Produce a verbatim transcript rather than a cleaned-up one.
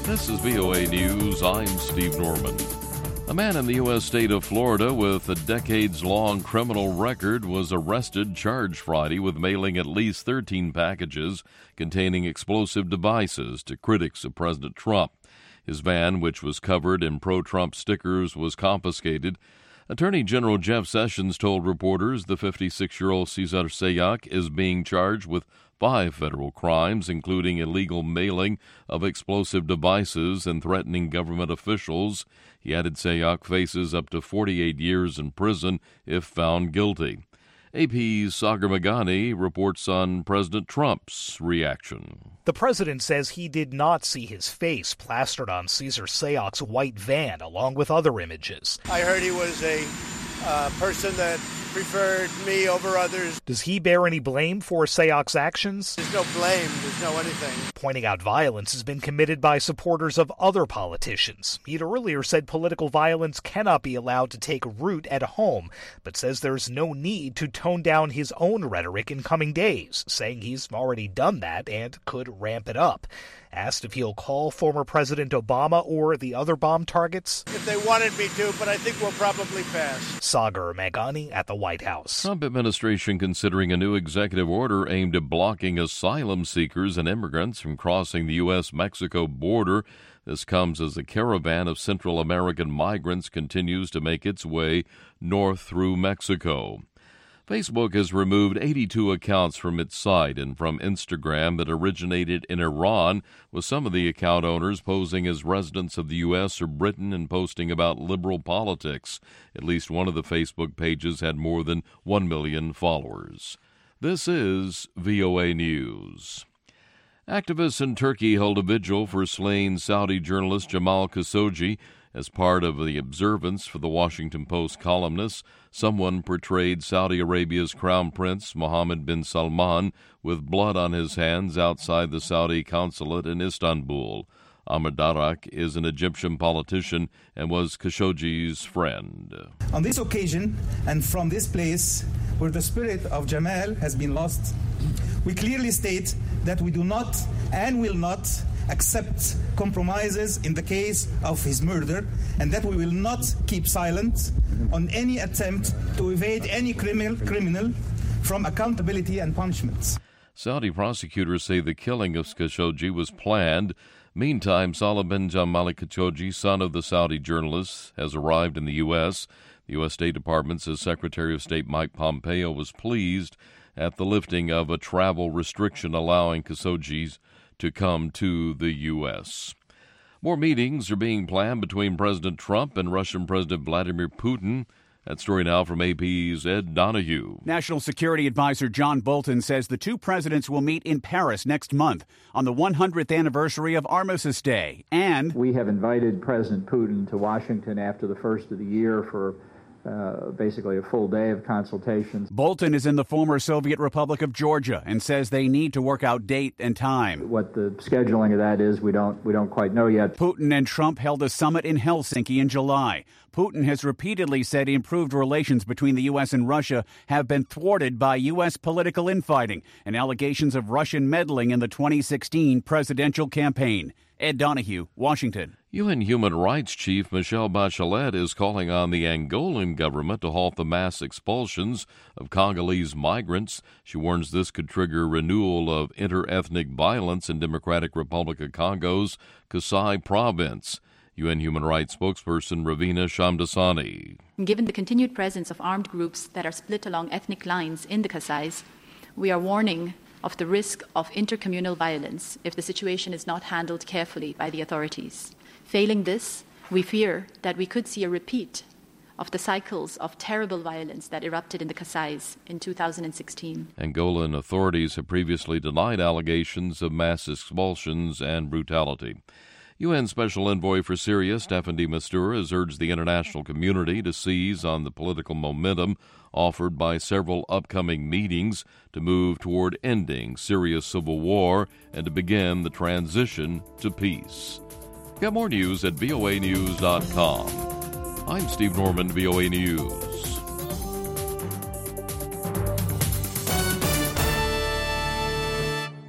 This is V O A News. I'm Steve Norman. A man in the U S state of Florida with a decades-long criminal record was arrested, charged Friday with mailing at least thirteen packages containing explosive devices to critics of President Trump. His van, which was covered in pro-Trump stickers, was confiscated. Attorney General Jeff Sessions told reporters the fifty-six-year-old Cesar Sayoc is being charged with five federal crimes, including illegal mailing of explosive devices and threatening government officials. He added Sayoc faces up to forty-eight years in prison if found guilty. A P's Sagar Meghani reports on President Trump's reaction. The president says he did not see his face plastered on Cesar Sayoc's white van, along with other images. I heard he was a uh, person that preferred me over others. Does he bear any blame for Sayoc's actions? There's no blame. There's no anything. Pointing out violence has been committed by supporters of other politicians. He'd earlier said political violence cannot be allowed to take root at home, but says there's no need to tone down his own rhetoric in coming days, saying he's already done that and could ramp it up. Asked if he'll call former President Obama or the other bomb targets. If they wanted me to, but I think we'll probably pass. Sagar Meghani at the White House. Trump administration considering a new executive order aimed at blocking asylum seekers and immigrants from crossing the U S Mexico border. This comes as a caravan of Central American migrants continues to make its way north through Mexico. Facebook has removed eighty-two accounts from its site and from Instagram that originated in Iran, with some of the account owners posing as residents of the U S or Britain and posting about liberal politics. At least one of the Facebook pages had more than one million followers. This is V O A News. Activists in Turkey held a vigil for slain Saudi journalist Jamal Khashoggi. As part of the observance for the Washington Post columnists, someone portrayed Saudi Arabia's Crown Prince Mohammed bin Salman with blood on his hands outside the Saudi consulate in Istanbul. Ahmed Darak is an Egyptian politician and was Khashoggi's friend. On this occasion, and from this place where the spirit of Jamal has been lost, we clearly state that we do not and will not accept compromises in the case of his murder, and that we will not keep silent on any attempt to evade any criminal criminal from accountability and punishment. Saudi prosecutors say the killing of Khashoggi was planned. Meantime, Salah bin Jamal Khashoggi, son of the Saudi journalist, has arrived in the U S. The U S. State Department says Secretary of State Mike Pompeo was pleased at the lifting of a travel restriction allowing Khashoggi's to come to the U S. More meetings are being planned between President Trump and Russian President Vladimir Putin. That story now from A P's Ed Donahue. National Security Advisor John Bolton says the two presidents will meet in Paris next month on the one hundredth anniversary of Armistice Day. And we have invited President Putin to Washington after the first of the year for Uh, basically a full day of consultations. Bolton is in the former Soviet Republic of Georgia and says they need to work out date and time. What the scheduling of that is, we don't we don't quite know yet. Putin and Trump held a summit in Helsinki in July. Putin has repeatedly said improved relations between the U S and Russia have been thwarted by U S political infighting and allegations of Russian meddling in the twenty sixteen presidential campaign. Ed Donahue, Washington. U N Human Rights Chief Michelle Bachelet is calling on the Angolan government to halt the mass expulsions of Congolese migrants. She warns this could trigger renewal of inter-ethnic violence in Democratic Republic of Congo's Kasai province. U N Human Rights spokesperson Ravina Shamdasani. Given the continued presence of armed groups that are split along ethnic lines in the Kasais, we are warning of the risk of intercommunal violence if the situation is not handled carefully by the authorities. Failing this, we fear that we could see a repeat of the cycles of terrible violence that erupted in the Kasais in two thousand sixteen. Angolan authorities have previously denied allegations of mass expulsions and brutality. U N Special Envoy for Syria, Staffan de Mistura, has urged the international community to seize on the political momentum offered by several upcoming meetings to move toward ending Syria's civil war and to begin the transition to peace. Get more news at V O A news dot com. I'm Steve Norman, V O A News.